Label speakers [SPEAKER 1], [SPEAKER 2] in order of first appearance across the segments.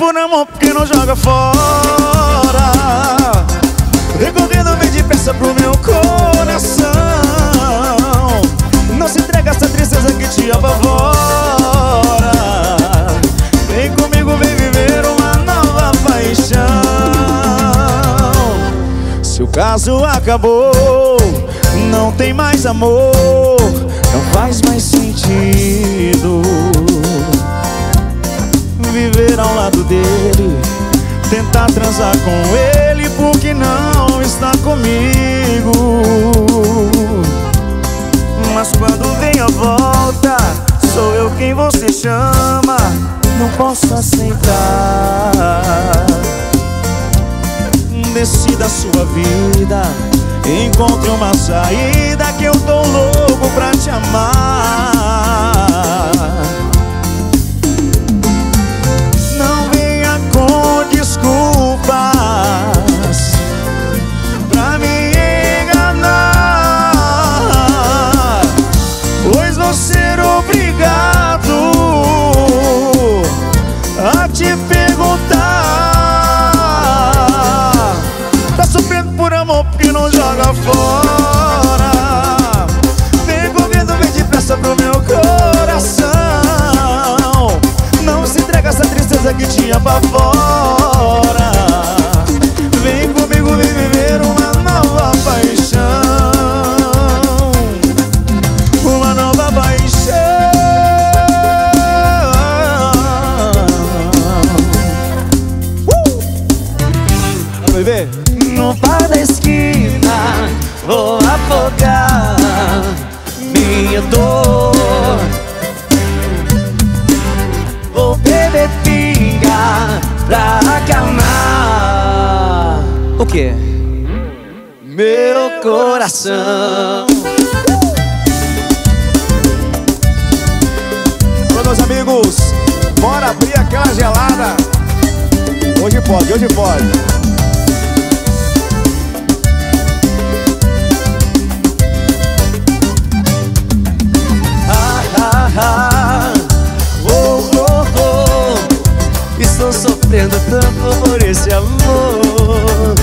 [SPEAKER 1] por amor, porque não joga fora. Recorrendo bem depressa pro meu coração. Não se entrega a essa tristeza que te apavora. Vem comigo, vem viver uma nova paixão. Se o caso acabou, não tem mais amor, não faz mais sentido viver ao lado dele, tentar transar com ele, porque não está comigo. Mas quando vem a volta, sou eu quem você chama. Não posso aceitar. Decida a sua vida, encontre uma saída, que eu tô louco pra te amar. Não venha com desculpas pra me enganar, pois vou ser obrigado a te perguntar. Tá sofrendo por amor porque não joga fora. Vem correndo, vem depressa pro meu coração. Não se entrega a essa tristeza que te apavora. Vem comigo, vem viver uma nova paixão. Uma nova paixão. Vai ver? No bar da esquina vou afogar minha dor. Vou beber pinga pra acalmar o quê? Meu coração.
[SPEAKER 2] Olá, meus amigos, bora abrir aquela gelada. Hoje pode, hoje pode.
[SPEAKER 1] Estou sofrendo tanto por esse amor.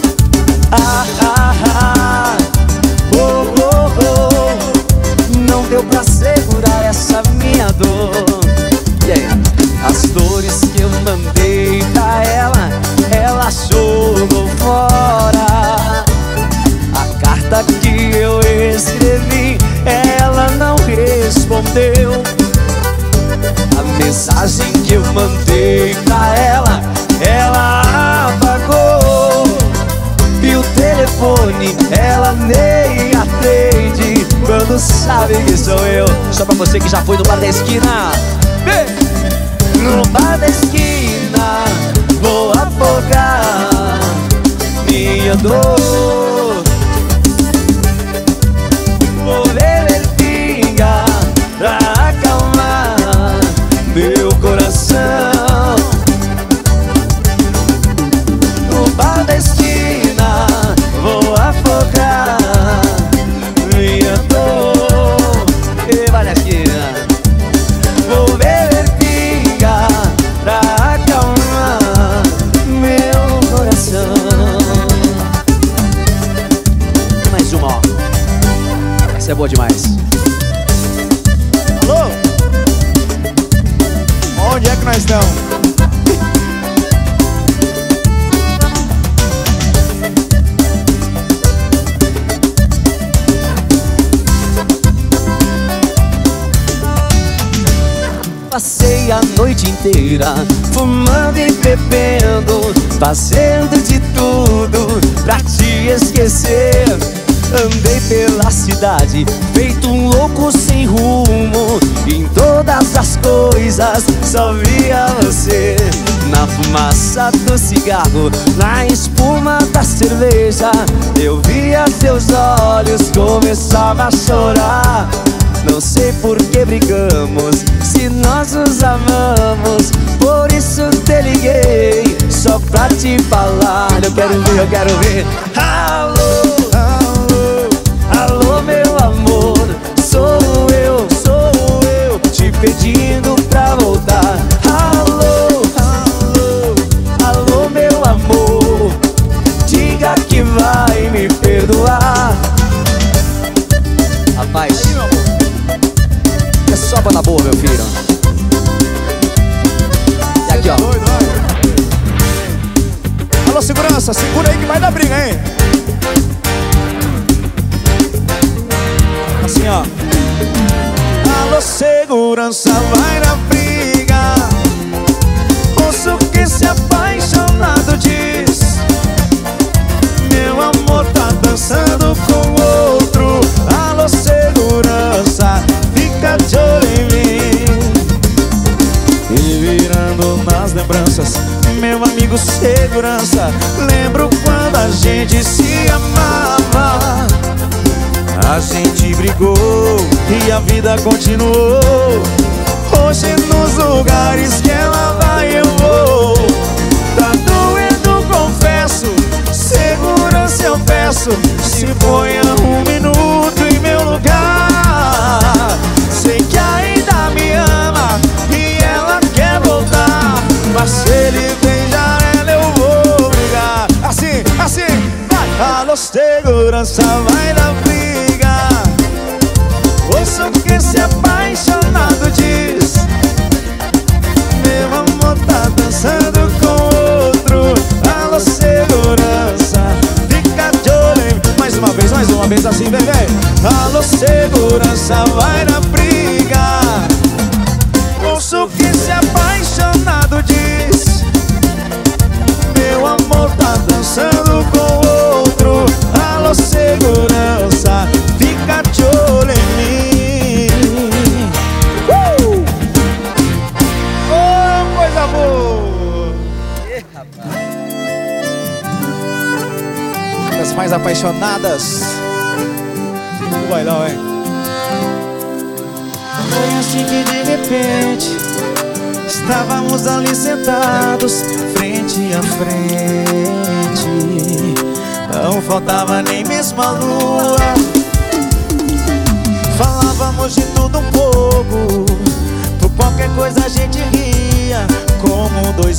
[SPEAKER 1] Não deu pra segurar essa minha dor. E aí? As dores que eu mandei pra ela, ela jogou fora. A carta que eu escrevi, ela não respondeu. A mensagem que eu mandei pra ela, ela apagou. E o telefone, ela nem atende quando sabe que sou eu. Só pra você que já foi no bar da esquina. No bar da esquina vou afogar minha dor. Vou beber pinga pra acalmar meu coração. No bar da esquina vou afogar minha dor. E vai na esquina. Vou beber pinga pra acalmar meu coração. Mais uma, ó. Essa é boa demais.
[SPEAKER 2] Alô? Onde é que nós estamos?
[SPEAKER 1] Passei a noite inteira fumando e bebendo, fazendo de tudo pra te esquecer. Andei pela cidade feito um louco sem rumo. Em todas as coisas só via você. Na fumaça do cigarro, na espuma da cerveja, eu via seus olhos, começava a chorar. Não sei por que brigamos, se nós nos amamos. Por isso te liguei, só pra te falar. Eu quero ver, eu quero ver. Alô, alô, alô meu amor. Sou eu te pedindo pra voltar. Alô, alô, confiram. E aqui, ó.
[SPEAKER 2] Alô, segurança, segura aí que vai dar briga, hein? Assim, ó. Alô, segurança, vai na briga. Ouço o que esse apaixonado diz. Meu amor tá dançando com outro. Alô, segurança, fica de olho em mim. E virando nas lembranças, meu amigo segurança, lembro quando a gente se amava. A gente brigou e a vida continuou. Hoje nos lugares que ela vai eu vou. Tá doendo, confesso, segurança eu peço. Se ponha um minuto em meu lugar. Sei que ainda me ama e ela quer voltar, mas se ele beijar ela eu vou brigar. Assim, assim, vai. Alô, segurança, vai na briga. Ouça o que esse apaixonado diz. Meu amor tá dançando com outro. Alô, segurança, fica de olho em mim. Mais uma vez assim, bebê. Alô, segurança, vai na briga. Ouça o que esse apaixonado diz. Meu amor tá dançando com outro. Alô, segurança, fica de olho em mim. Oh, coisa boa. As mais apaixonadas. Vai lá, hein? Foi assim que de repente estávamos ali sentados, frente a frente. Não faltava nem mesmo a lua. Falávamos de tudo um pouco. Por qualquer coisa a gente ria, como dois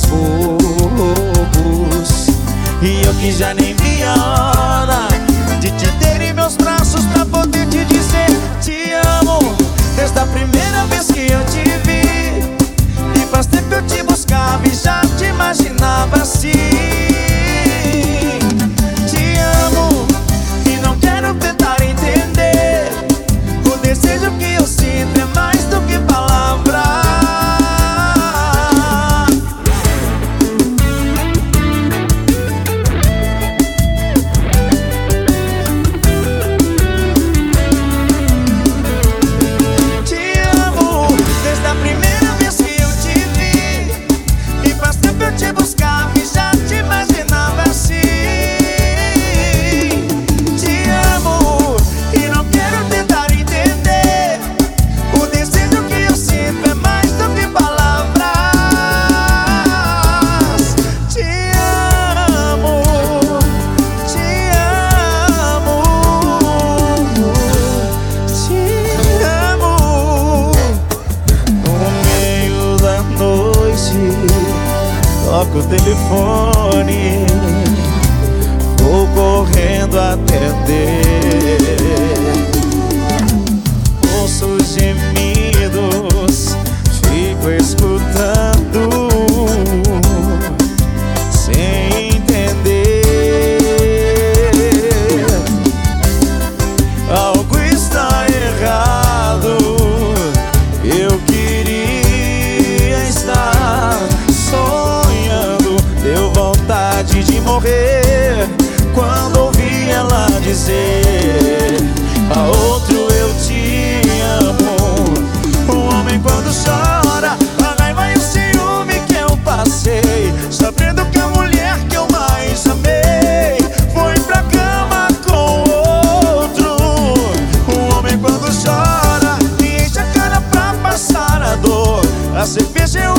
[SPEAKER 2] bobos. E eu que já nem vi a hora de te ter em meus braços pra poder te dizer te amo. Desde a primeira vez que eu te vi, e faz tempo eu te buscava e já te imaginava assim. Te amo e não quero tentar entender. O desejo que eu sinto é mais do que palavras. Toco o telefone, vou correndo atender. Ouço os gemidos, fico escutando, sem entender. Algo está errado. Eu queria estar sonhando, deu vontade de morrer quando ouvi ela dizer a outro eu te amo. Um homem quando chora, a raiva e o ciúme que eu passei, sabendo que a mulher que eu mais amei foi pra cama com outro. Um homem quando chora, enche a cara pra passar a dor. A cerveja é